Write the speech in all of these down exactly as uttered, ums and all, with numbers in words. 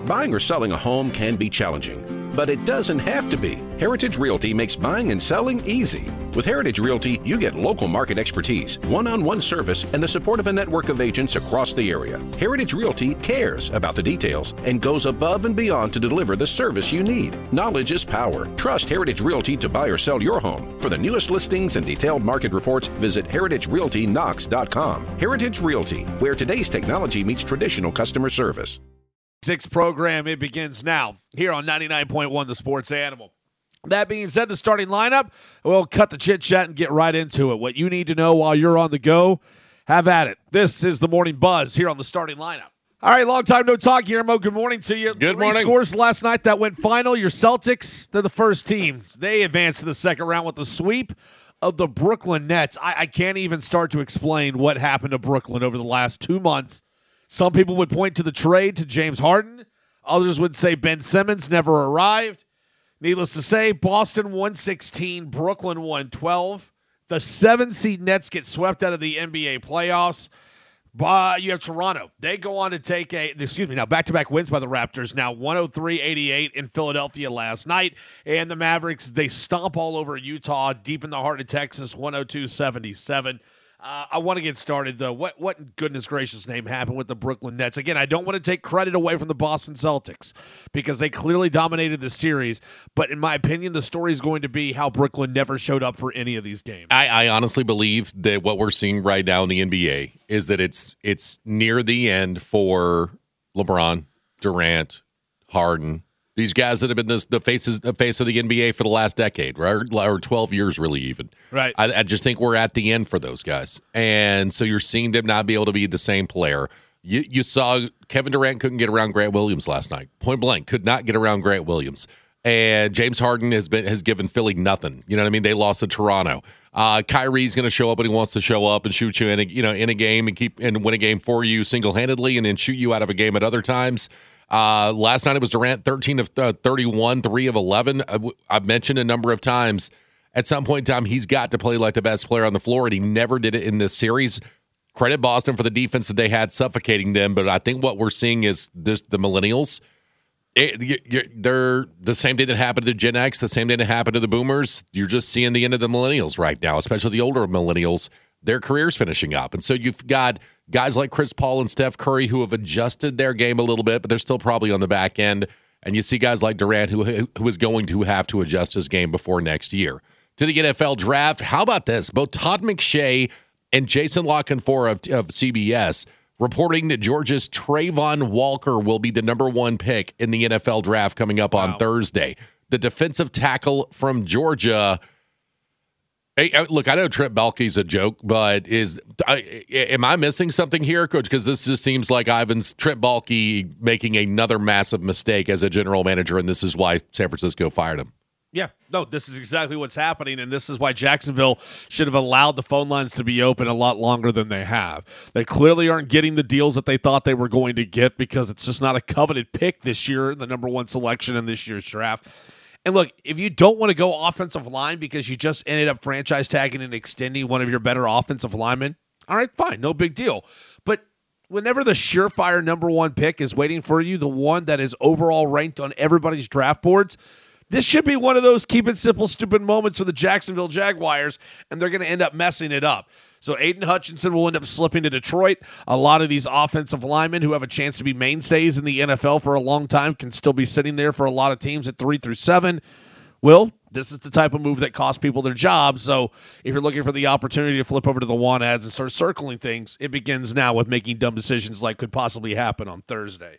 Buying or selling a home can be challenging, but it doesn't have to be. Heritage Realty makes buying and selling easy. With Heritage Realty, you get local market expertise, one-on-one service, and the support of a network of agents across the area. Heritage Realty cares about the details and goes above and beyond to deliver the service you need. Knowledge is power. Trust Heritage Realty to buy or sell your home. For the newest listings and detailed market reports, visit heritage realty knox dot com. Heritage Realty, where today's technology meets traditional customer service. Sixth program, it begins now here on ninety-nine point one The Sports Animal. That being said, the starting lineup, we'll cut the chit-chat and get right into it. What you need to know while you're on the go, have at it. This is the Morning Buzz here on the starting lineup. All right, long time no talk, Guillermo. Good morning to you. Good Three morning. Scores last night that went final. Your Celtics, they're the first team. They advanced to the second round with the sweep of the Brooklyn Nets. I, I can't even start to explain what happened to Brooklyn over the last two months. Some people would point to the trade to James Harden. Others would say Ben Simmons never arrived. Needless to say, Boston one sixteen, Brooklyn one twelve. The seven-seed Nets get swept out of the N B A playoffs. But you have Toronto. They go on to take a, excuse me, now back-to-back wins by the Raptors. Now one oh three eighty-eight in Philadelphia last night. And the Mavericks, they stomp all over Utah, deep in the heart of Texas, one oh two seventy-seven. Uh, I want to get started, though. What what in goodness gracious name happened with the Brooklyn Nets? Again, I don't want to take credit away from the Boston Celtics because they clearly dominated the series. But in my opinion, the story is going to be how Brooklyn never showed up for any of these games. I, I honestly believe that what we're seeing right now in the N B A is that it's it's near the end for LeBron, Durant, Harden, these guys that have been this, the faces the face of the N B A for the last decade, right? Or twelve years, really, even. Right. I, I just think we're at the end for those guys. And so you're seeing them not be able to be the same player. You, you saw Kevin Durant couldn't get around Grant Williams last night. Point blank, could not get around Grant Williams. And James Harden has been has given Philly nothing. You know what I mean? They lost to Toronto. Uh, Kyrie's going to show up when he wants to show up and shoot you in a, you know, in a game and keep and win a game for you single-handedly and then shoot you out of a game at other times. Uh, last night it was Durant, thirteen of thirty-one, three of eleven. I, I've mentioned a number of times at some point in time he's got to play like the best player on the floor, and he never did it in this series. Credit Boston for the defense that they had suffocating them, but I think what we're seeing is this, the millennials. It, you, they're the same thing that happened to Gen X, the same thing that happened to the boomers. You're just seeing the end of the millennials right now, especially the older millennials. Their careers finishing up. And so you've got guys like Chris Paul and Steph Curry who have adjusted their game a little bit, but they're still probably on the back end. And you see guys like Durant who, who is going to have to adjust his game before next year. To the N F L draft, how about this? Both Todd McShay and Jason La Canfora of, of C B S reporting that Georgia's Trayvon Walker will be the number one pick in the N F L draft coming up on wow. Thursday. The defensive tackle from Georgia. Hey, look, I know Trent Baalke's a joke, but is I, am I missing something here, Coach? Because this just seems like Ivan's Trent Baalke making another massive mistake as a general manager, and this is why San Francisco fired him. Yeah, no, this is exactly what's happening, and this is why Jacksonville should have allowed the phone lines to be open a lot longer than they have. They clearly aren't getting the deals that they thought they were going to get because it's just not a coveted pick this year, the number one selection in this year's draft. And look, if you don't want to go offensive line because you just ended up franchise tagging and extending one of your better offensive linemen, all right, fine, no big deal. But whenever the surefire number one pick is waiting for you, the one that is overall ranked on everybody's draft boards, this should be one of those keep it simple, stupid moments for the Jacksonville Jaguars, and they're going to end up messing it up. So Aiden Hutchinson will end up slipping to Detroit. A lot of these offensive linemen who have a chance to be mainstays in the N F L for a long time can still be sitting there for a lot of teams at three through seven. Will, this is the type of move that costs people their jobs. So if you're looking for the opportunity to flip over to the want ads and start circling things, it begins now with making dumb decisions like could possibly happen on Thursday.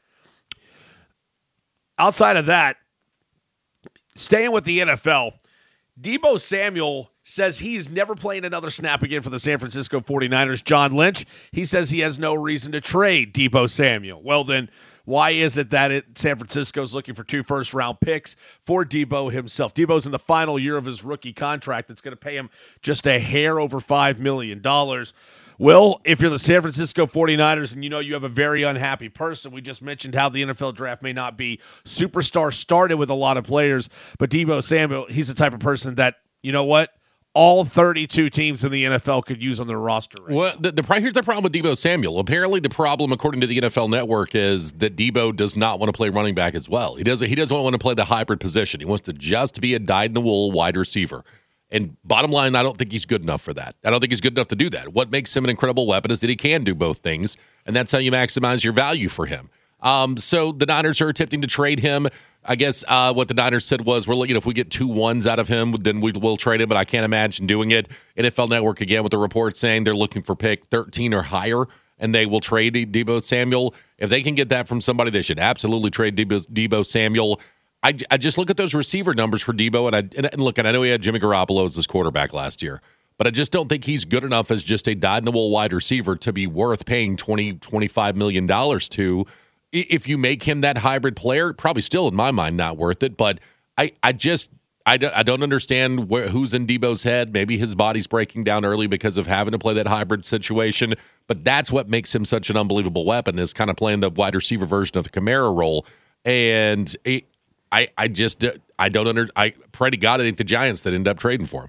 Outside of that, staying with the N F L, Deebo Samuel says he's never playing another snap again for the San Francisco forty-niners. John Lynch, he says he has no reason to trade Deebo Samuel. Well, then, why is it that it, San Francisco's looking for two first-round picks for Deebo himself? Deebo's in the final year of his rookie contract that's going to pay him just a hair over five million dollars. Well, if you're the San Francisco forty-niners and you know you have a very unhappy person, we just mentioned how the N F L draft may not be superstar started with a lot of players, but Deebo Samuel, he's the type of person that, you know what, all thirty-two teams in the N F L could use on their roster. Right well, the, the here's the problem with Deebo Samuel. Apparently, the problem, according to the N F L Network, is that Deebo does not want to play running back as well. He doesn't. He doesn't want to play the hybrid position. He wants to just be a dyed-in-the-wool wide receiver. And bottom line, I don't think he's good enough for that. I don't think he's good enough to do that. What makes him an incredible weapon is that he can do both things, and that's how you maximize your value for him. Um, so the Niners are attempting to trade him. I guess uh, what the Niners said was, we're looking, if we get two ones out of him, then we will trade him, but I can't imagine doing it. N F L Network, again, with the report saying they're looking for pick thirteen or higher, and they will trade Deebo Samuel. If they can get that from somebody, they should absolutely trade Deebo, Deebo Samuel. I, I just look at those receiver numbers for Deebo, and, I, and, and look, and I know he had Jimmy Garoppolo as his quarterback last year, but I just don't think he's good enough as just a dyed-in-the-wool wide receiver to be worth paying twenty, twenty-five million dollars to. If you make him that hybrid player, probably still, in my mind, not worth it. But I, I just I don't, I don't understand where, who's in Deebo's head. Maybe his body's breaking down early because of having to play that hybrid situation. But that's what makes him such an unbelievable weapon, is kind of playing the wide receiver version of the Kamara role. And it, I I just I don't under I pray to God it ain't the Giants that end up trading for him.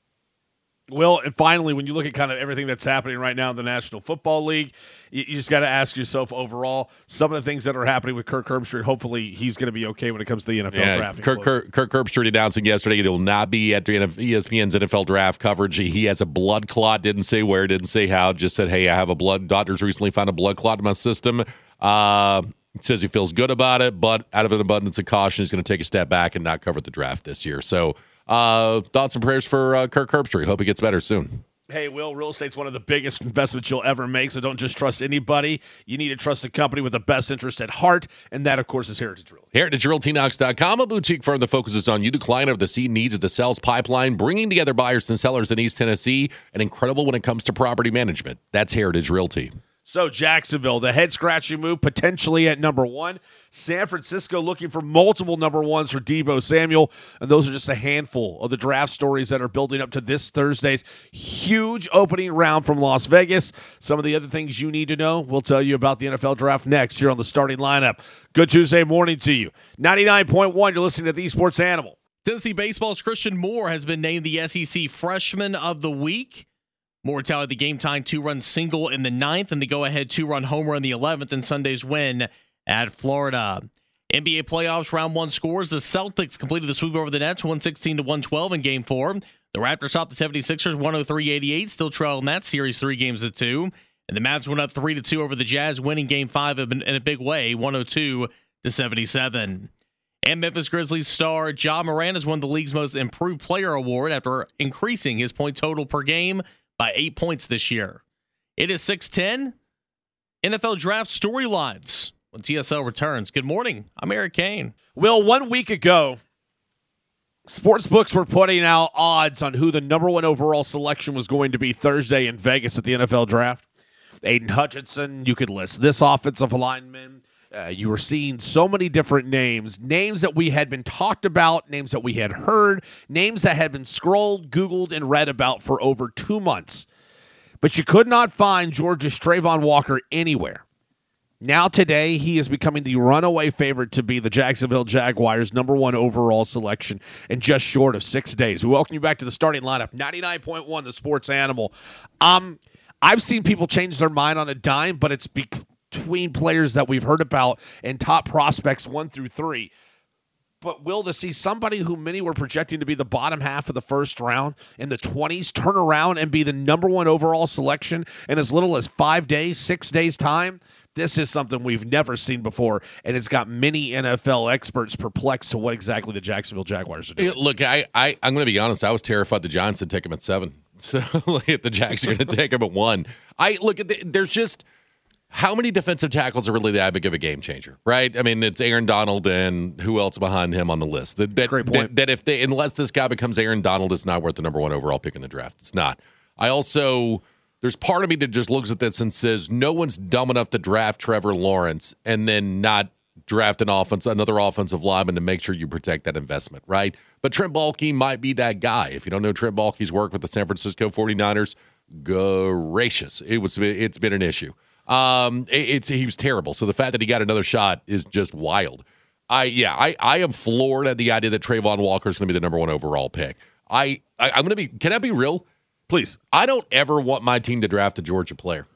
Well, and finally, when you look at kind of everything that's happening right now in the National Football League, you, you just got to ask yourself overall, some of the things that are happening with Kirk Herbstreit, hopefully he's going to be okay when it comes to the N F L yeah, draft. Kirk, Kirk, Kirk Herbstreit announcing yesterday he will not be at E S P N's N F L draft coverage. He has a blood clot, didn't say where, didn't say how, just said, hey, I have a blood, doctors recently found a blood clot in my system. Uh, says he feels good about it, but out of an abundance of caution, he's going to take a step back and not cover the draft this year. So uh, thoughts and prayers for uh, Kirk Herbstreit. Hope he gets better soon. Hey, Will, real estate's one of the biggest investments you'll ever make, so don't just trust anybody. You need to trust a company with the best interest at heart, and that, of course, is Heritage Realty. Heritage Realty Knox dot com, a boutique firm that focuses on you, the client, of the seed needs of the sales pipeline, bringing together buyers and sellers in East Tennessee, and incredible when it comes to property management. That's Heritage Realty. So Jacksonville, the head-scratching move, potentially at number one. San Francisco looking for multiple number ones for Deebo Samuel, and those are just a handful of the draft stories that are building up to this Thursday's huge opening round from Las Vegas. Some of the other things you need to know, we'll tell you about the N F L draft next here on the Starting Lineup. Good Tuesday morning to you. ninety-nine point one, you're listening to The Sports Animal. Tennessee Baseball's Christian Moore has been named the S E C Freshman of the Week. Moore tallied the game-tying two-run single in the ninth and the go-ahead two-run homer in the eleventh in Sunday's win at Florida. N B A playoffs round one scores. The Celtics completed the sweep over the Nets, one sixteen to one twelve in game four. The Raptors topped the seventy-sixers, one oh three eighty-eight, still trailing that series three games to two. And the Mavs went up three to two over the Jazz, winning game five in a big way, one oh two to seventy-seven. And Memphis Grizzlies star Ja Morant has won the league's most improved player award after increasing his point total per game by eight points this year. It is six ten. N F L draft storylines when T S L returns. Good morning. I'm Eric Kane. Will, one week ago, sports books were putting out odds on who the number one overall selection was going to be Thursday in Vegas at the N F L draft. Aiden Hutchinson, you could list this offensive lineman. Uh, you were seeing so many different names, names that we had been talked about, names that we had heard, names that had been scrolled, Googled, and read about for over two months. But you could not find Georgia's Trayvon Walker anywhere. Now today, he is becoming the runaway favorite to be the Jacksonville Jaguars' number one overall selection in just short of six days. We welcome you back to the Starting Lineup, ninety-nine point one, the Sports Animal. Um, I've seen people change their mind on a dime, but it's because between players that we've heard about and top prospects one through three. But Will, to see somebody who many were projecting to be the bottom half of the first round in the twenties turn around and be the number one overall selection in as little as five days, six days time, this is something we've never seen before, and it's got many N F L experts perplexed to what exactly the Jacksonville Jaguars are doing. Look, I, I, I'm going to be honest. I was terrified the Giants would take him at seven. So if the Jags are going to take him at one. I look at the, there's just – how many defensive tackles are really that big of a game changer, right? I mean, it's Aaron Donald and who else behind him on the list? That, that, Great point. That, that if they, unless this guy becomes Aaron Donald, it's not worth the number one overall pick in the draft. It's not. I also, there's part of me that just looks at this and says, no one's dumb enough to draft Trevor Lawrence and then not draft an offense, another offensive lineman to make sure you protect that investment, right? But Trent Baalke might be that guy. If you don't know Trent Baalke's work with the San Francisco forty-niners, gracious, it was, it's been an issue. Um, it, it's he was terrible. So the fact that he got another shot is just wild. I yeah, I, I am floored at the idea that Trayvon Walker is going to be the number one overall pick. I, I I'm gonna be. Can I be real? Please. I don't ever want my team to draft a Georgia player.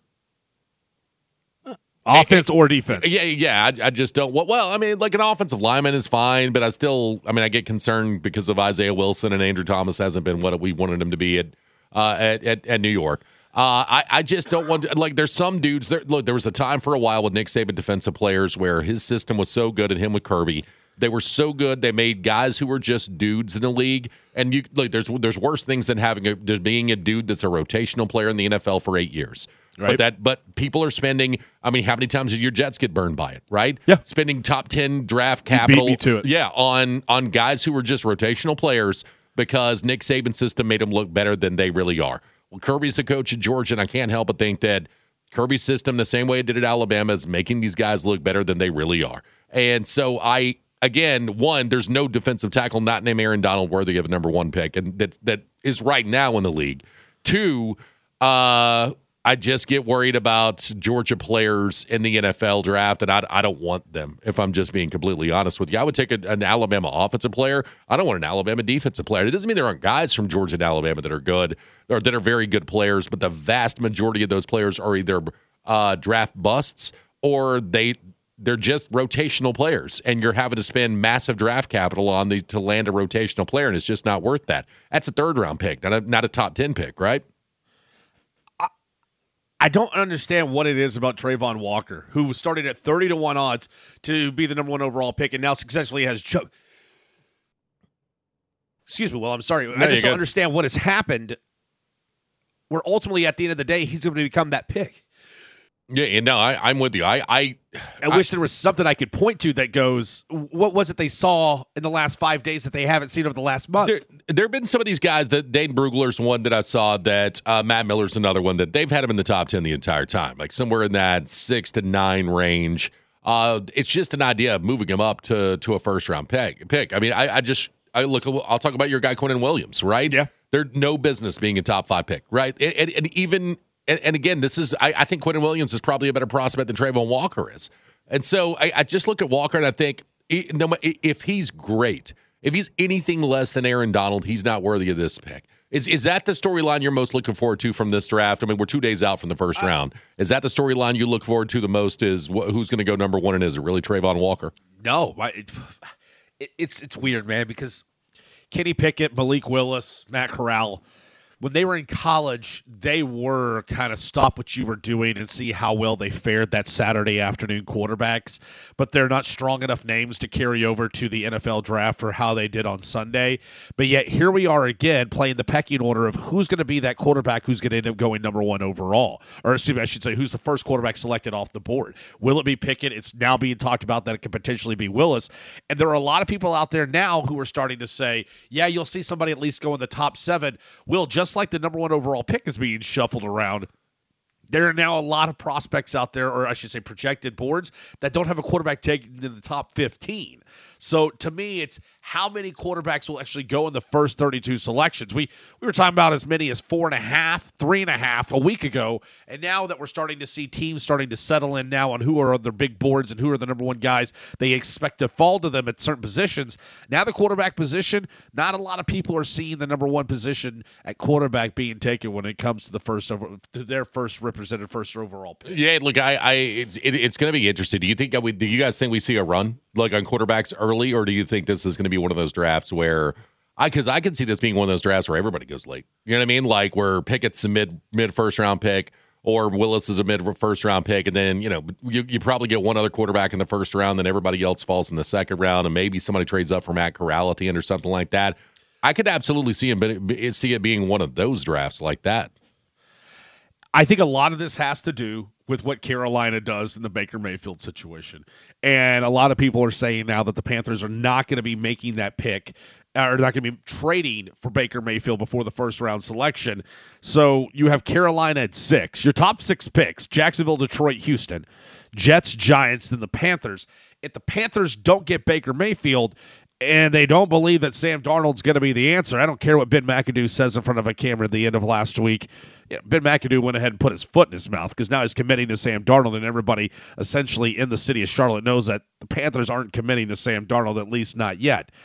Offense or defense? Yeah, yeah. I, I just don't. Well, well, I mean, like an offensive lineman is fine, but I still, I mean, I get concerned because of Isaiah Wilson and Andrew Thomas hasn't been what we wanted him to be at uh, at, at, at New York. Uh, I, I just don't want to, like, there's some dudes there. Look, there was a time for a while with Nick Saban defensive players where his system was so good, and him with Kirby. They were so good. They made guys who were just dudes in the league. And you like, there's there's worse things than having a there's being a dude that's a rotational player in the N F L for eight years. Right. But that but people are spending. I mean, how many times did your Jets get burned by it? Right. Yeah. Spending top ten draft capital. You beat me to it. Yeah. On on guys who were just rotational players because Nick Saban's system made them look better than they really are. Well, Kirby's the coach at Georgia, and I can't help but think that Kirby's system, the same way it did at Alabama, is making these guys look better than they really are. And so I. Again, one, there's no defensive tackle not named Aaron Donald worthy of a number one pick, and that that is right now in the league. Two, uh, I just get worried about Georgia players in the N F L draft, and I, I don't want them, if I'm just being completely honest with you. I would take a, an Alabama offensive player. I don't want an Alabama defensive player. It doesn't mean there aren't guys from Georgia and Alabama that are good or that are very good players, but the vast majority of those players are either uh, draft busts or they – they're just rotational players, and you're having to spend massive draft capital on these to land a rotational player, and it's just not worth that. That's a third-round pick, not a, not a top ten pick, right? I, I don't understand what it is about Trayvon Walker, who started at thirty to one odds to be the number one overall pick, and now successfully has cho- Excuse me, well, I'm sorry. No, I just don't good. understand what has happened, where ultimately, at the end of the day, he's going to become that pick. Yeah, and no, I, I'm with you. I, I, I wish there was something I could point to that goes, what was it they saw in the last five days that they haven't seen over the last month? There, there have been some of these guys that Dane Brugler's one that I saw that uh, Matt Miller's another one that they've had him in the top ten the entire time, like somewhere in that six to nine range. Uh, it's just an idea of moving him up to to a first round pick. Pick. I mean, I, I just I look. I'll talk about your guy Quinnen Williams, right? Yeah, they're no business being a top five pick, right? And, and, and even. And, and again, this is I, I think Quinnen Williams is probably a better prospect than Trayvon Walker is. And so I, I just look at Walker and I think he, no, if he's great, if he's anything less than Aaron Donald, he's not worthy of this pick. Is is that the storyline you're most looking forward to from this draft? I mean, we're two days out from the first round. Is that the storyline you look forward to the most? Is wh- who's going to go number one, and is it really Trayvon Walker? No, it, it, it's it's weird, man, because Kenny Pickett, Malik Willis, Matt Corral, when they were in college, they were kind of stop what you were doing and see how well they fared that Saturday afternoon quarterbacks. But they're not strong enough names to carry over to the N F L draft for how they did on Sunday. But yet here we are again playing the pecking order of who's going to be that quarterback who's going to end up going number one overall. Or excuse me, I should say, who's the first quarterback selected off the board. Will it be Pickett? It's now being talked about that it could potentially be Willis. And there are a lot of people out there now who are starting to say, yeah, you'll see somebody at least go in the top seven. Will, just like the number one overall pick is being shuffled around, there are now a lot of prospects out there, or I should say projected boards, that don't have a quarterback taken in the top fifteen. So to me, it's how many quarterbacks will actually go in the first thirty-two selections. We we were talking about as many as four and a half, three and a half a week ago, and now that we're starting to see teams starting to settle in now on who are on their big boards and who are the number one guys they expect to fall to them at certain positions. Now the quarterback position, not a lot of people are seeing the number one position at quarterback being taken when it comes to the first over to their first represented first overall pick. Yeah, look, I, I it's it, it's going to be interesting. Do you think that we? Do you guys think we see a run like on quarterbacks early, or do you think this is going to be one of those drafts where I because I can see this being one of those drafts where everybody goes late. You know what I mean? Like where Pickett's a mid mid first round pick, or Willis is a mid first round pick, and then you know you, you probably get one other quarterback in the first round, then everybody else falls in the second round, and maybe somebody trades up for Matt Corral at the end or something like that. I could absolutely see him see it being one of those drafts like that. I think a lot of this has to do with what Carolina does in the Baker Mayfield situation. And a lot of people are saying now that the Panthers are not going to be making that pick, or not going to be trading for Baker Mayfield before the first round selection. So you have Carolina at six. Your top six picks, Jacksonville, Detroit, Houston, Jets, Giants, then the Panthers. If the Panthers don't get Baker Mayfield, and they don't believe that Sam Darnold's going to be the answer, I don't care what Ben McAdoo says in front of a camera at the end of last week. Yeah, Ben McAdoo went ahead and put his foot in his mouth because now he's committing to Sam Darnold, and everybody essentially in the city of Charlotte knows that the Panthers aren't committing to Sam Darnold, at least not yet.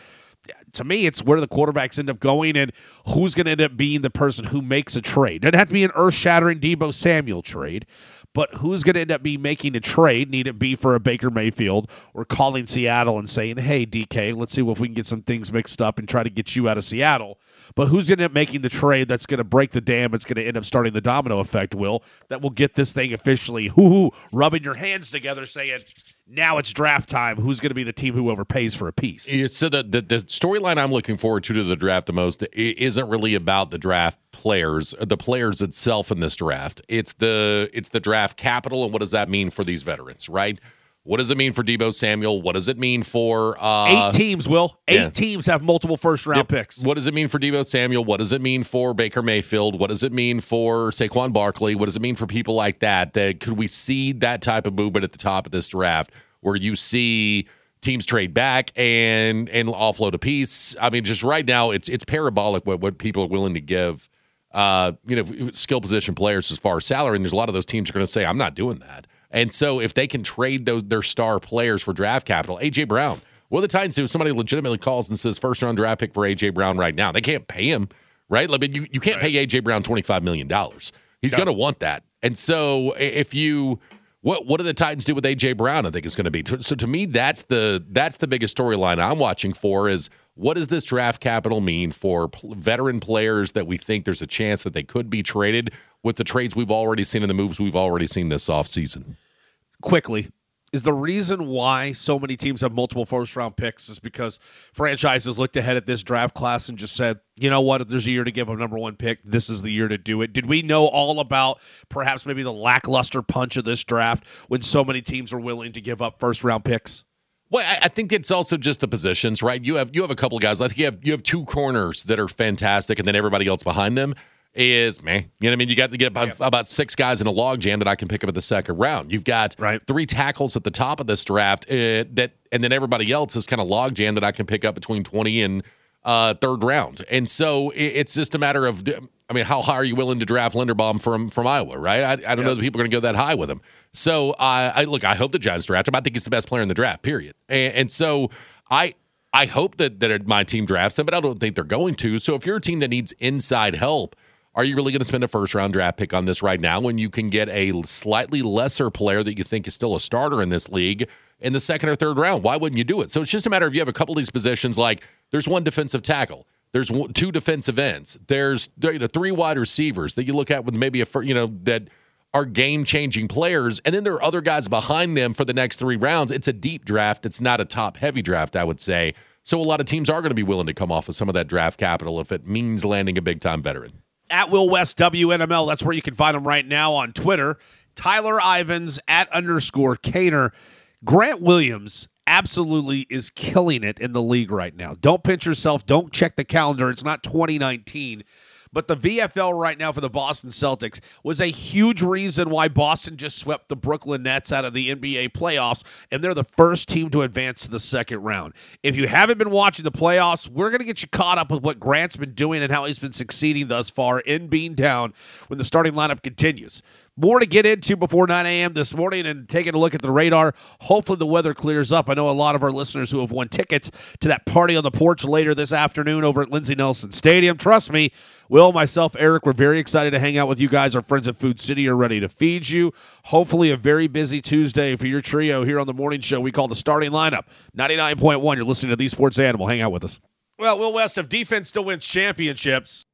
to me, it's where the quarterbacks end up going and who's going to end up being the person who makes a trade. Doesn't have to be an earth-shattering Deebo Samuel trade, but who's going to end up be making a trade? Need it be for a Baker Mayfield or calling Seattle and saying, hey, D K, let's see if we can get some things mixed up and try to get you out of Seattle. But who's going to end up making the trade that's going to break the dam? It's going to end up starting the domino effect, Will, that will get this thing officially, hoo-hoo, rubbing your hands together saying, now it's draft time. Who's going to be the team who overpays for a piece? Yeah, so the, the, the storyline I'm looking forward to to the draft the most isn't really about the draft players, the players itself in this draft. It's the it's the draft capital, and what does that mean for these veterans, right? What does it mean for Deebo Samuel? What does it mean for uh, eight teams? Will eight yeah. teams have multiple first round yep. picks? What does it mean for Deebo Samuel? What does it mean for Baker Mayfield? What does it mean for Saquon Barkley? What does it mean for people like that? That could we see that type of movement at the top of this draft, where you see teams trade back and and offload a piece? I mean, just right now, it's it's parabolic what what people are willing to give. Uh, you know, skill position players as far as salary, and there's a lot of those teams are going to say, I'm not doing that. And so if they can trade those their star players for draft capital, A J Brown, what do the Titans do if somebody legitimately calls and says first-round draft pick for A J Brown right now? They can't pay him, right? I mean, you, you can't right. pay A J Brown twenty-five million dollars. He's yeah. going to want that. And so if you what what do the Titans do with A J Brown, I think it's going to be. So to me, that's the that's the biggest storyline I'm watching for is what does this draft capital mean for veteran players that we think there's a chance that they could be traded with the trades we've already seen and the moves we've already seen this offseason? Quickly, is the reason why so many teams have multiple first-round picks is because franchises looked ahead at this draft class and just said, you know what, if there's a year to give a number one pick, this is the year to do it. Did we know all about perhaps maybe the lackluster punch of this draft when so many teams are willing to give up first-round picks? Well, I think it's also just the positions, right? You have you have a couple of guys. I think you have you have two corners that are fantastic, and then everybody else behind them is, man, you know what I mean? You got to get about, yeah. about six guys in a log jam that I can pick up at the second round. You've got right. three tackles at the top of this draft uh, that, and then everybody else is kind of log jam that I can pick up between twenty and uh, third round. And so it, it's just a matter of, I mean, how high are you willing to draft Linderbaum from from Iowa, right? I, I don't yeah. know that people are going to go that high with him. So uh, I look, I hope the Giants draft him. I think he's the best player in the draft, period. And, and so I. I hope that, that my team drafts him, but I don't think they're going to. So if you're a team that needs inside help, are you really going to spend a first-round draft pick on this right now when you can get a slightly lesser player that you think is still a starter in this league in the second or third round? Why wouldn't you do it? So it's just a matter of you have a couple of these positions, like there's one defensive tackle, there's one, two defensive ends, there's you know, three wide receivers that you look at with maybe a you know that are game-changing players, and then there are other guys behind them for the next three rounds. It's a deep draft. It's not a top-heavy draft, I would say. So a lot of teams are going to be willing to come off of some of that draft capital if it means landing a big-time veteran. At Will West W N M L, that's where you can find him right now on Twitter. Tyler Ivins at underscore Caner. Grant Williams absolutely is killing it in the league right now. Don't pinch yourself. Don't check the calendar. It's not twenty nineteen. But the V F L right now for the Boston Celtics was a huge reason why Boston just swept the Brooklyn Nets out of the N B A playoffs, and they're the first team to advance to the second round. If you haven't been watching the playoffs, we're going to get you caught up with what Grant's been doing and how he's been succeeding thus far in Beantown when the starting lineup continues. More to get into before nine a.m. this morning and taking a look at the radar. Hopefully the weather clears up. I know a lot of our listeners who have won tickets to that party on the porch later this afternoon over at Lindsey Nelson Stadium. Trust me, Will, myself, Eric, we're very excited to hang out with you guys. Our friends at Food City are ready to feed you. Hopefully a very busy Tuesday for your trio here on the morning show we call the starting lineup. ninety-nine point one, you're listening to The Sports Animal. Hang out with us. Well, Will West, if defense still wins championships,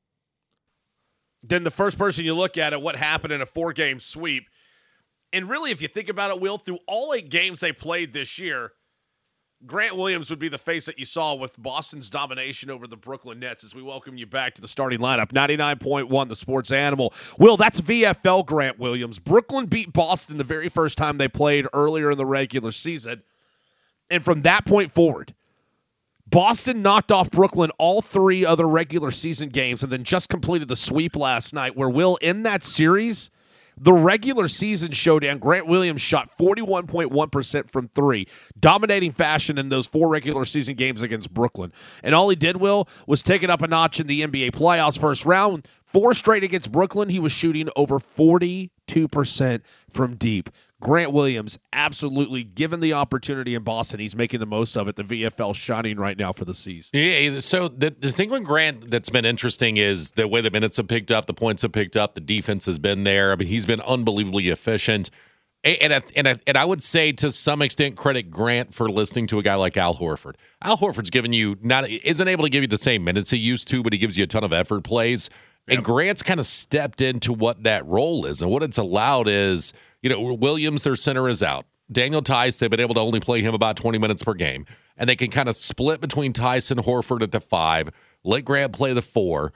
then the first person you look at at what happened in a four-game sweep. And really, if you think about it, Will, through all eight games they played this year, Grant Williams would be the face that you saw with Boston's domination over the Brooklyn Nets as we welcome you back to the starting lineup. ninety-nine point one, the Sports Animal. Will, that's V F L Grant Williams. Brooklyn beat Boston the very first time they played earlier in the regular season. And from that point forward, Boston knocked off Brooklyn all three other regular season games and then just completed the sweep last night where, Will, in that series, the regular season showdown, Grant Williams shot forty-one point one percent from three, dominating fashion in those four regular season games against Brooklyn. And all he did, Will, was take it up a notch in the N B A playoffs first round. Four straight against Brooklyn, he was shooting over forty-two percent from deep. Grant Williams, absolutely, given the opportunity in Boston, he's making the most of it. The V F L shining right now for the C's. Yeah, so the, the thing with Grant that's been interesting is the way the minutes have picked up, the points have picked up, the defense has been there. I mean, he's been unbelievably efficient. And, and, and, and I would say to some extent credit Grant for listening to a guy like Al Horford. Al Horford's given you not isn't able to give you the same minutes he used to, but he gives you a ton of effort plays. Yep. And Grant's kind of stepped into what that role is. And what it's allowed is, you know, Williams, their center, is out. Daniel Tice, they've been able to only play him about twenty minutes per game. And they can kind of split between Tice and Horford at the five, let Grant play the four.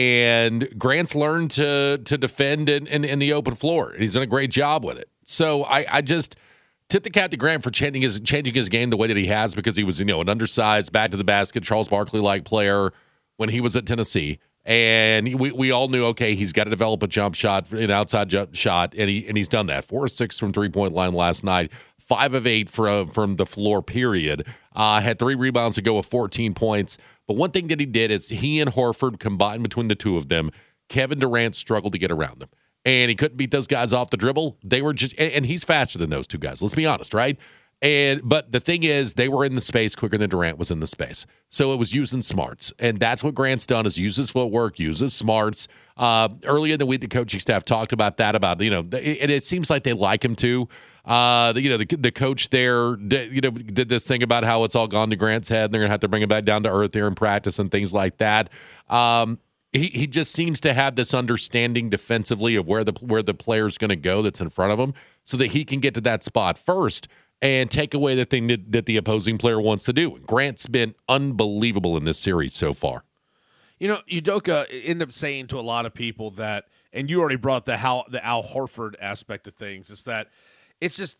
And Grant's learned to to defend in, in, in the open floor. He's done a great job with it. So I, I just tip the cap to Grant for changing his changing his game the way that he has, because he was, you know, an undersized, back to the basket, Charles Barkley-like player when he was at Tennessee. And we, we all knew, okay, he's got to develop a jump shot, an outside jump shot, and he and he's done that. Four or six from three-point line last night, five of eight from, from the floor, period. Uh, had three rebounds to go with fourteen points. But one thing that he did is he and Horford combined between the two of them. Kevin Durant struggled to get around them. And he couldn't beat those guys off the dribble. They were just, and, and he's faster than those two guys. Let's be honest, right? And but the thing is, they were in the space quicker than Durant was in the space. So it was using smarts, and that's what Grant's done: is use his footwork, use his smarts. Uh, earlier in the week, the coaching staff talked about that. About you know, it, it seems like they like him too. Uh, the, you know, the the coach there, did, you know, did this thing about how it's all gone to Grant's head, and they're gonna have to bring him back down to earth there in practice and things like that. Um, He he just seems to have this understanding defensively of where the where the player's going to go that's in front of him, so that he can get to that spot first and take away the thing that, that the opposing player wants to do. Grant's been unbelievable in this series so far. You know, Udoka ended up saying to a lot of people that, and you already brought the how the Al Horford aspect of things, is that it's just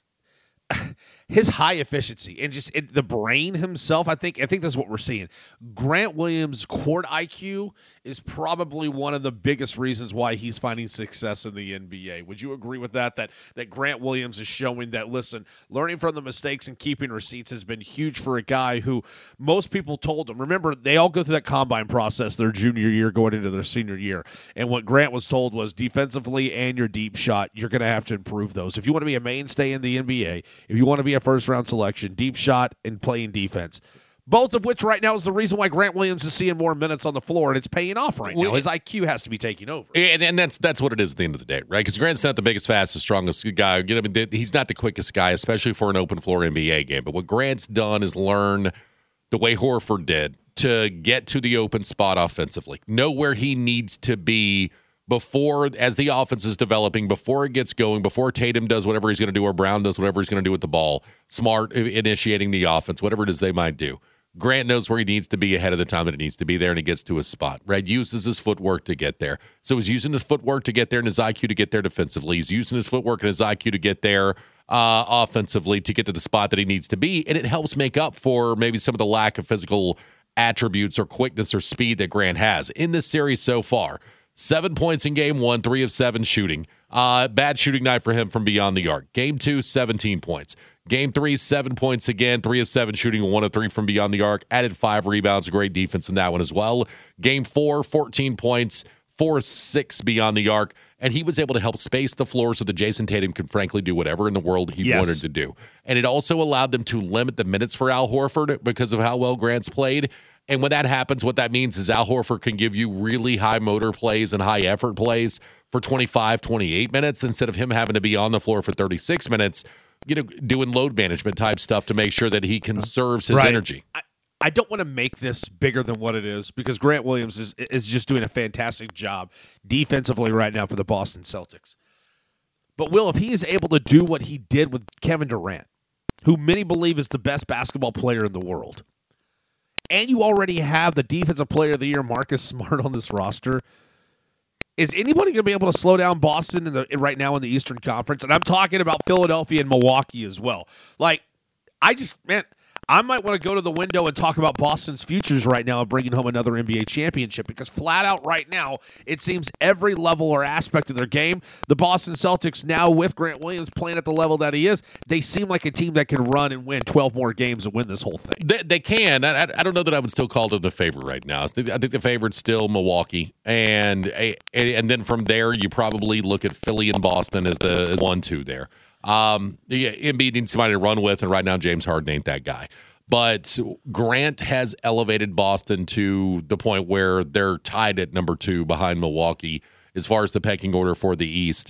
his high efficiency and just it, the brain himself. I think I think that's what we're seeing. Grant Williams' court I Q is probably one of the biggest reasons why he's finding success in the N B A. Would you agree with that? That that Grant Williams is showing that, listen, learning from the mistakes and keeping receipts has been huge for a guy who most people told him. Remember, they all go through that combine process their junior year going into their senior year. And what Grant was told was defensively and your deep shot, you're going to have to improve those. If you want to be a mainstay in the N B A, if you want to be a first-round selection, deep shot and playing defense. Both of which right now is the reason why Grant Williams is seeing more minutes on the floor, and it's paying off right now. His I Q has to be taking over. And, and that's that's what it is at the end of the day, right? Because Grant's not the biggest, fastest, strongest guy. You know, he's not the quickest guy, especially for an open-floor N B A game. But what Grant's done is learn the way Horford did to get to the open spot offensively, know where he needs to be before, as the offense is developing, before it gets going, before Tatum does whatever he's going to do or Brown does whatever he's going to do with the ball, Smart initiating the offense, whatever it is they might do. Grant knows where he needs to be ahead of the time that it needs to be there, and he gets to his spot. Red uses his footwork to get there. So he's using his footwork to get there and his I Q to get there defensively. He's using his footwork and his I Q to get there uh, offensively to get to the spot that he needs to be, and it helps make up for maybe some of the lack of physical attributes or quickness or speed that Grant has in this series so far. Seven points in game one, three of seven shooting. Uh, bad shooting night for him from beyond the arc. Game two, seventeen points. Game three, seven points again, three of seven shooting, one of three from beyond the arc. Added five rebounds, great defense in that one as well. Game four, fourteen points, four of six beyond the arc. And he was able to help space the floor so that Jason Tatum could frankly do whatever in the world he yes. wanted to do. And it also allowed them to limit the minutes for Al Horford because of how well Grant's played. And when that happens, what that means is Al Horford can give you really high motor plays and high effort plays for twenty-five, twenty-eight minutes instead of him having to be on the floor for thirty-six minutes, you know, doing load management type stuff to make sure that he conserves his right. energy. I, I don't want to make this bigger than what it is because Grant Williams is is just doing a fantastic job defensively right now for the Boston Celtics. But, Will, if he is able to do what he did with Kevin Durant, who many believe is the best basketball player in the world, and you already have the Defensive Player of the Year, Marcus Smart, on this roster, is anybody going to be able to slow down Boston in the right now in the Eastern Conference? And I'm talking about Philadelphia and Milwaukee as well. Like, I just, man, I might want to go to the window and talk about Boston's futures right now and bringing home another N B A championship because flat out right now, it seems every level or aspect of their game, the Boston Celtics now with Grant Williams playing at the level that he is, they seem like a team that can run and win twelve more games and win this whole thing. They, they can. I, I don't know that I would still call them the favorite right now. I think the favorite's still Milwaukee. And and then from there, you probably look at Philly and Boston as the as one, two there. Um, yeah, Embiid needs somebody to run with, and right now James Harden ain't that guy. But Grant has elevated Boston to the point where they're tied at number two behind Milwaukee as far as the pecking order for the East.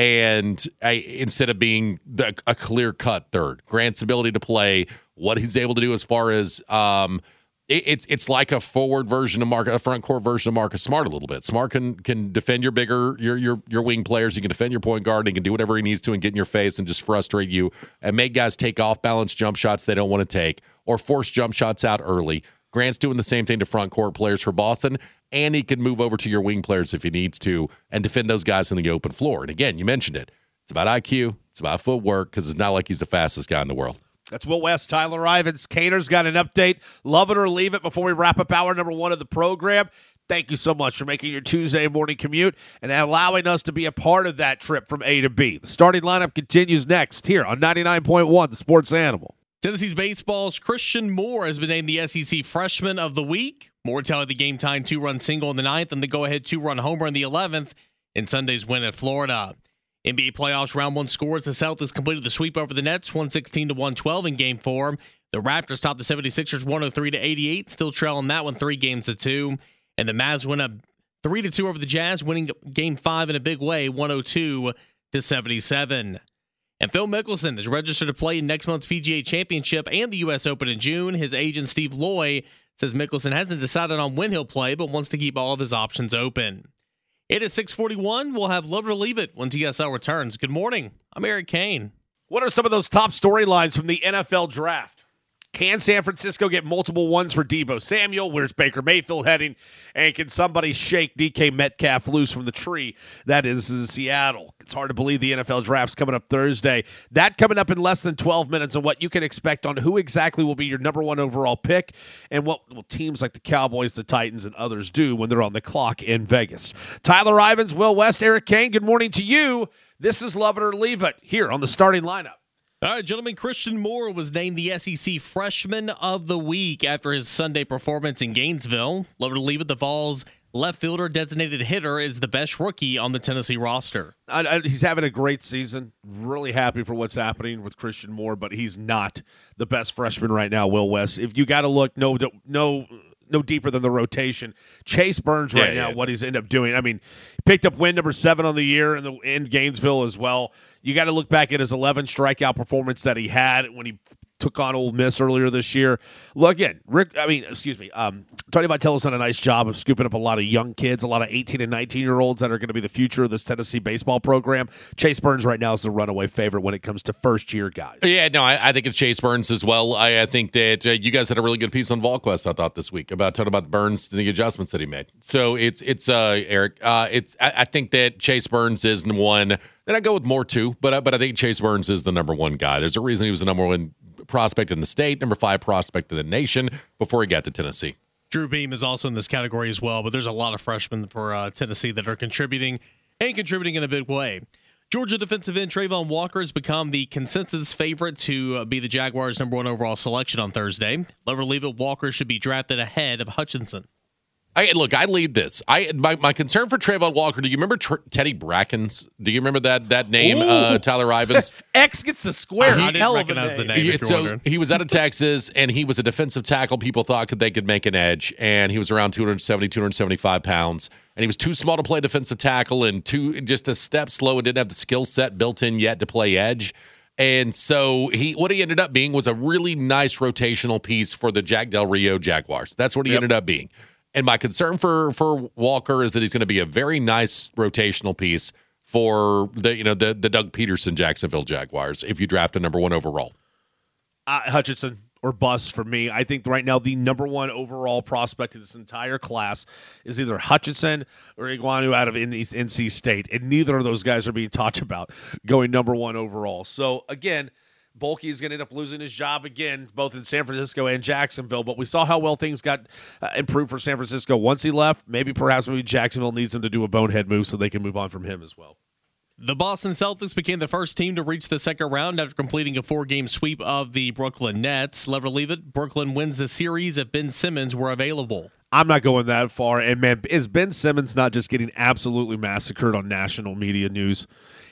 And I, instead of being the, a clear-cut third, Grant's ability to play, what he's able to do as far as um, it, it's it's like a forward version of Marcus, a front court version of Marcus Smart a little bit. Smart can can defend your bigger your your your wing players. He can defend your point guard. He can do whatever he needs to and get in your face and just frustrate you and make guys take off balance jump shots they don't want to take or force jump shots out early. Grant's doing the same thing to front court players for Boston, and he can move over to your wing players if he needs to and defend those guys in the open floor. And again, you mentioned it. It's about I Q. It's about footwork because it's not like he's the fastest guy in the world. That's Will West, Tyler Ivins. Caner's got an update. Love it or leave it before we wrap up hour number one of the program. Thank you so much for making your Tuesday morning commute and allowing us to be a part of that trip from A to B. The starting lineup continues next here on ninety-nine point one, The Sports Animal. Tennessee's baseball's Christian Moore has been named the S E C Freshman of the Week. Moore tallied the game-tying two-run single in the ninth and the go-ahead two-run homer in the eleventh in Sunday's win at Florida. N B A playoffs round one scores. The Celtics completed the sweep over the Nets, one sixteen to one twelve in game four. The Raptors topped the seventy-sixers one oh three to eighty-eight, still trailing that one three games to two. And the Mavs went up three to two over the Jazz, winning game five in a big way, one oh two to seventy-seven. And Phil Mickelson is registered to play in next month's P G A Championship and the U S Open in June. His agent, Steve Loy, says Mickelson hasn't decided on when he'll play, but wants to keep all of his options open. It is six forty-one. We'll have Love or Leave It when T S L returns. Good morning. I'm Eric Kane. What are some of those top storylines from the N F L draft? Can San Francisco get multiple ones for Deebo Samuel? Where's Baker Mayfield heading? And can somebody shake D K Metcalf loose from the tree that is in Seattle? It's hard to believe the N F L draft's coming up Thursday. That coming up in less than twelve minutes, and what you can expect on who exactly will be your number one overall pick and what will teams like the Cowboys, the Titans, and others do when they're on the clock in Vegas. Tyler Ivins, Will West, Eric Kane, good morning to you. This is Love It or Leave It here on the starting lineup. All right, gentlemen, Christian Moore was named the S E C Freshman of the Week after his Sunday performance in Gainesville. Love it or leave it, the Vols left fielder designated hitter is the best rookie on the Tennessee roster. I, I, he's having a great season. Really happy for what's happening with Christian Moore, but he's not the best freshman right now, Will West. If you got to look no no no deeper than the rotation, Chase Burns right yeah, now, yeah. what he's ended up doing. I mean, he picked up win number seven on the year in, the, in Gainesville as well. You got to look back at his eleven strikeout performance that he had when he took on Ole Miss earlier this year. Look, again, Rick, I mean, excuse me, um, Tony Vitello's done a nice job of scooping up a lot of young kids, a lot of eighteen and nineteen-year-olds that are going to be the future of this Tennessee baseball program. Chase Burns right now is the runaway favorite when it comes to first-year guys. Yeah, no, I, I think it's Chase Burns as well. I, I think that uh, you guys had a really good piece on VolQuest, I thought, this week about talking about Burns and the adjustments that he made. So it's, it's uh, Eric, uh, it's I, I think that Chase Burns is one. Then I go with Moore too, but, but I think Chase Burns is the number one guy. There's a reason he was the number one prospect in the state, number five prospect in the nation before he got to Tennessee. Drew Beam is also in this category as well, but there's a lot of freshmen for uh, Tennessee that are contributing and contributing in a big way. Georgia defensive end Travon Walker has become the consensus favorite to uh, be the Jaguars' number one overall selection on Thursday. Love or leave it, Walker should be drafted ahead of Hutchinson. I, look, I lead this. I my, my concern for Travon Walker. Do you remember Tr- Teddy Brackens? Do you remember that that name, uh, Tyler Ivins? X gets the square. I didn't recognize the name. He, so he was out of Texas, and he was a defensive tackle. People thought could they could make an edge, and he was around two seventy, two seventy-five pounds, and he was too small to play defensive tackle, and too just a step slow, and didn't have the skill set built in yet to play edge. And so he, what he ended up being was a really nice rotational piece for the Jack Del Rio Jaguars. That's what he yep. ended up being. And my concern for, for Walker is that he's going to be a very nice rotational piece for the you know the the Doug Peterson Jacksonville Jaguars if you draft a number one overall. Uh, Hutchinson or bust for me. I think right now the number one overall prospect in this entire class is either Hutchinson or Iguanu out of N C State, and neither of those guys are being talked about going number one overall. So again, Bulky is going to end up losing his job again, both in San Francisco and Jacksonville. But we saw how well things got uh, improved for San Francisco once he left. Maybe perhaps maybe Jacksonville needs him to do a bonehead move so they can move on from him as well. The Boston Celtics became the first team to reach the second round after completing a four-game sweep of the Brooklyn Nets. Love or leave it, Brooklyn wins the series if Ben Simmons were available. I'm not going that far. And, man, is Ben Simmons not just getting absolutely massacred on national media news?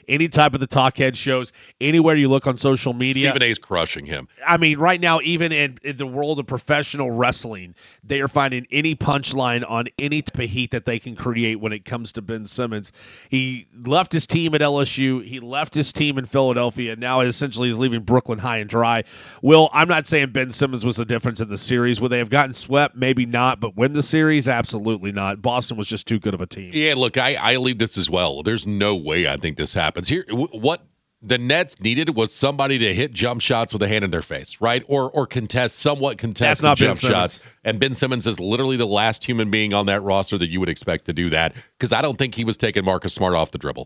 any type of the talkhead shows, anywhere you look on social media. Stephen A's crushing him. I mean, right now, even in, in the world of professional wrestling, they are finding any punchline on any type of heat that they can create when it comes to Ben Simmons. He left his team at L S U. He left his team in Philadelphia, and now essentially is leaving Brooklyn high and dry. Will, I'm not saying Ben Simmons was the difference in the series. Would they have gotten swept? Maybe not, but win the series? Absolutely not. Boston was just too good of a team. Yeah, look, I, I leave this as well. There's no way I think this happens. Here, w- what the Nets needed was somebody to hit jump shots with a hand in their face, right? Or or contest, somewhat contest the jump shots. And Ben Simmons is literally the last human being on that roster that you would expect to do that, because I don't think he was taking Marcus Smart off the dribble.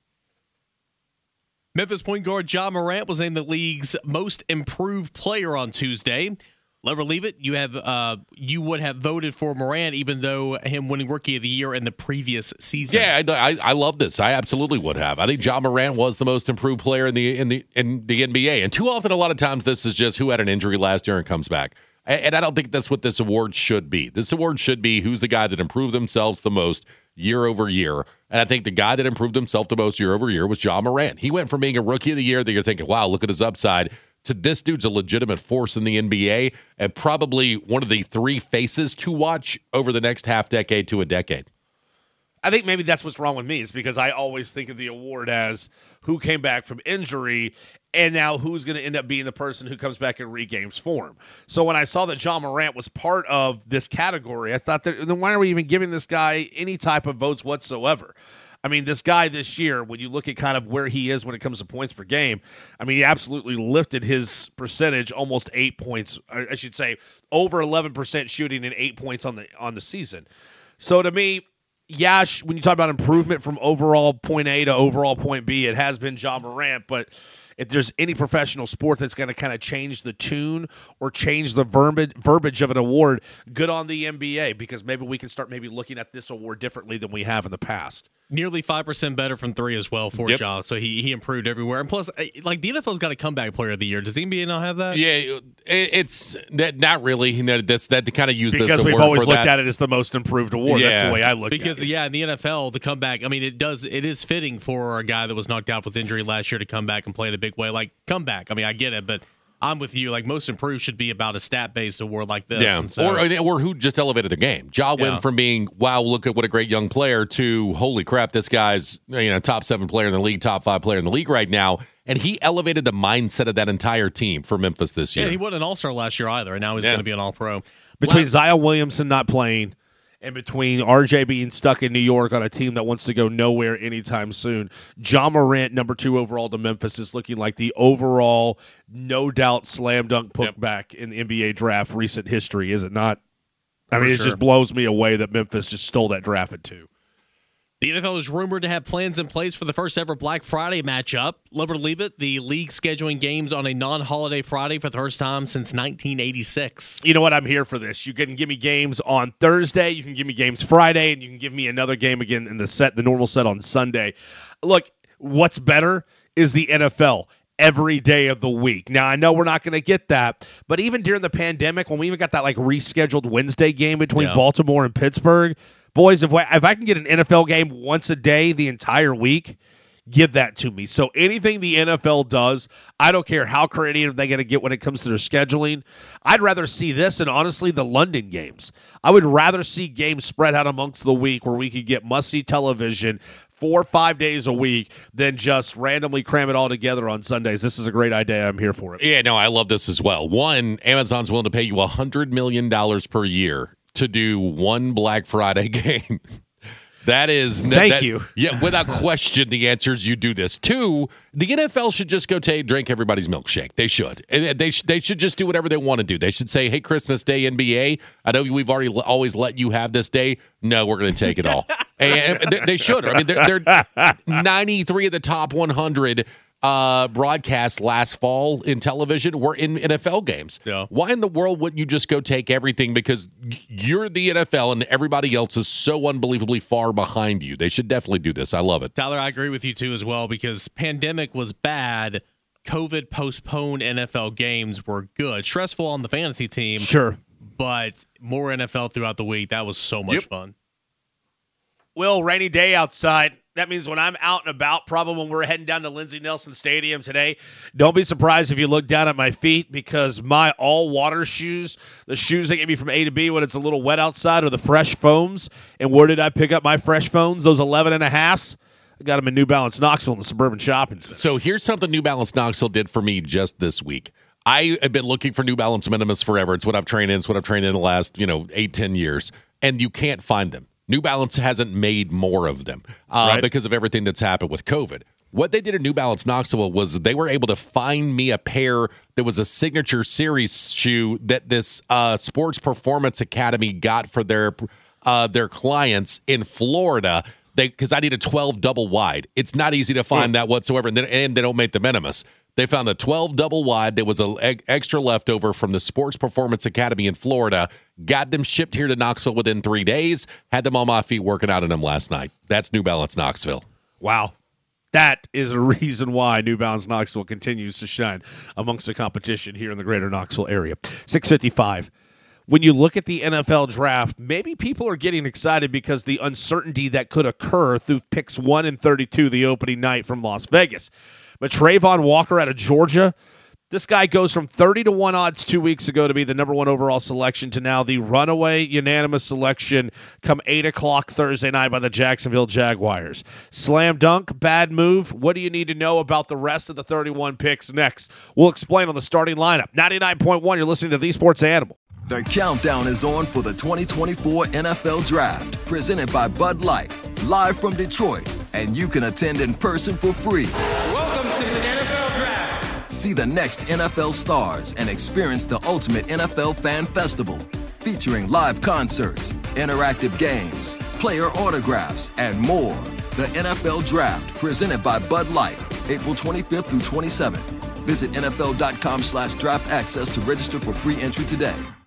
Memphis point guard Ja Morant was named the league's most improved player on Tuesday. Love or leave it, you have uh, you would have voted for Morant, even though him winning Rookie of the Year in the previous season. Yeah, I, I, I love this. I absolutely would have. I think Ja Morant was the most improved player in the in the in the N B A, and too often, a lot of times, this is just who had an injury last year and comes back. And, and I don't think that's what this award should be. This award should be who's the guy that improved themselves the most year over year. And I think the guy that improved himself the most year over year was Ja Morant. He went from being a Rookie of the Year that you're thinking, wow, look at his upside, to this dude's a legitimate force in the N B A and probably one of the three faces to watch over the next half decade to a decade. I think maybe that's what's wrong with me, is because I always think of the award as who came back from injury and now who's going to end up being the person who comes back and regains form. So when I saw that Ja Morant was part of this category, I thought, that then why are we even giving this guy any type of votes whatsoever? I mean, this guy this year, when you look at kind of where he is when it comes to points per game, I mean, he absolutely lifted his percentage almost eight points. I should say over eleven percent shooting and eight points on the on the season. So to me, yeah, when you talk about improvement from overall point A to overall point B, it has been Ja Morant, but if there's any professional sport that's going to kind of change the tune or change the verbiage, verbiage of an award, good on the N B A, because maybe we can start maybe looking at this award differently than we have in the past. Nearly five percent better from three as well for Yep. Ja, so he he improved everywhere. And plus, like, the N F L's got a comeback player of the year. Does the N B A not have that? Yeah, it, it's that not really. You know, this that to kind of use because this award we've always for looked that. at it as the most improved award. Yeah. That's the way I look Because at it. yeah, in the N F L, the comeback. I mean, it does. It is fitting for a guy that was knocked out with injury last year to come back and play in a big way. Like, comeback. I mean, I get it, but I'm with you. Like, most improved should be about a stat-based award like this. Yeah, And so, or or who just elevated the game. Ja went Yeah. from being, wow, look at what a great young player, to holy crap, this guy's, you know, top seven player in the league, top five player in the league right now. And he elevated the mindset of that entire team for Memphis this year. yeah, he wasn't an All-Star last year either, and now he's Yeah. going to be an All-Pro. Between Wow. Zion Williamson not playing and between R J being stuck in New York on a team that wants to go nowhere anytime soon, Ja Morant, number two overall to Memphis, is looking like the overall, no doubt, slam dunk putback in the N B A draft recent history, is it not? I For mean, it sure. just blows me away that Memphis just stole that draft at two. The N F L is rumored to have plans in place for the first ever Black Friday matchup. Love or leave it, the league scheduling games on a non-holiday Friday for the first time since nineteen eighty-six. You know what? I'm here for this. You can give me games on Thursday. You can give me games Friday, and you can give me another game again in the set, the normal set on Sunday. Look, what's better is the N F L every day of the week. Now, I know we're not going to get that, but even during the pandemic, when we even got that like rescheduled Wednesday game between Yeah. Baltimore and Pittsburgh, boys, if, if I can get an N F L game once a day the entire week, give that to me. So anything the N F L does, I don't care how creative they're going to get when it comes to their scheduling. I'd rather see this and honestly the London games. I would rather see games spread out amongst the week where we could get must-see television four or five days a week than just randomly cram it all together on Sundays. This is a great idea. I'm here for it. Yeah, no, I love this as well. One, Amazon's willing to pay you one hundred million dollars per year to do one Black Friday game. That is... Thank that, you. Yeah, without question, the answer is you do this. Two, the N F L should just go take drink everybody's milkshake. They should. And They, sh- they should just do whatever they want to do. They should say, hey, Christmas Day, N B A, I know we've already l- always let you have this day. No, we're going to take it all. And they, they should. I mean, they're, they're ninety-three of the top one hundred uh, broadcasts last fall in television were in N F L games. Yeah. Why in the world wouldn't you just go take everything because you're the N F L and everybody else is so unbelievably far behind you? They should definitely do this. I love it. Tyler, I agree with you too as well, because pandemic was bad. COVID postponed N F L games were good. Stressful on the fantasy team, Sure. but more N F L throughout the week. That was so much Yep. fun. Will, rainy day outside. That means when I'm out and about, probably when we're heading down to Lindsey Nelson Stadium today, don't be surprised if you look down at my feet because my all-water shoes, the shoes that get me from A to B when it's a little wet outside, are the Fresh Foams. And where did I pick up my Fresh Foams, those eleven and a halves? I got them in New Balance Knoxville in the Suburban Shopping Center. So here's something New Balance Knoxville did for me just this week. I have been looking for New Balance Minimus forever. It's what I've trained in. It's what I've trained in the last, you know, eight, ten years. And you can't find them. New Balance hasn't made more of them uh, right. because of everything that's happened with COVID. What they did at New Balance Knoxville was they were able to find me a pair that was a signature series shoe that this uh, Sports Performance Academy got for their uh, their clients in Florida. They because I need a twelve double wide. It's not easy to find mm. that whatsoever, and they, and they don't make the minimus. They found a twelve double wide that was an extra leftover from the Sports Performance Academy in Florida, got them shipped here to Knoxville within three days, had them on my feet working out in them last night. That's New Balance Knoxville. Wow. That is a reason why New Balance Knoxville continues to shine amongst the competition here in the greater Knoxville area. six fifty-five. When you look at the N F L draft, maybe people are getting excited because the uncertainty that could occur through picks one and thirty-two the opening night from Las Vegas. But Trayvon Walker out of Georgia, this guy goes from thirty to one odds two weeks ago to be the number one overall selection to now the runaway unanimous selection come eight o'clock Thursday night by the Jacksonville Jaguars. Slam dunk, bad move. What do you need to know about the rest of the thirty-one picks next? We'll explain on the starting lineup. ninety-nine point one, you're listening to The Sports Animal. The countdown is on for the twenty twenty-four N F L Draft, presented by Bud Light, live from Detroit, and you can attend in person for free. Welcome to the N F L Draft. See the next N F L stars and experience the ultimate N F L fan festival, featuring live concerts, interactive games, player autographs, and more. The N F L Draft, presented by Bud Light, April twenty-fifth through twenty-seventh. Visit N F L dot com slash draft access to register for free entry today.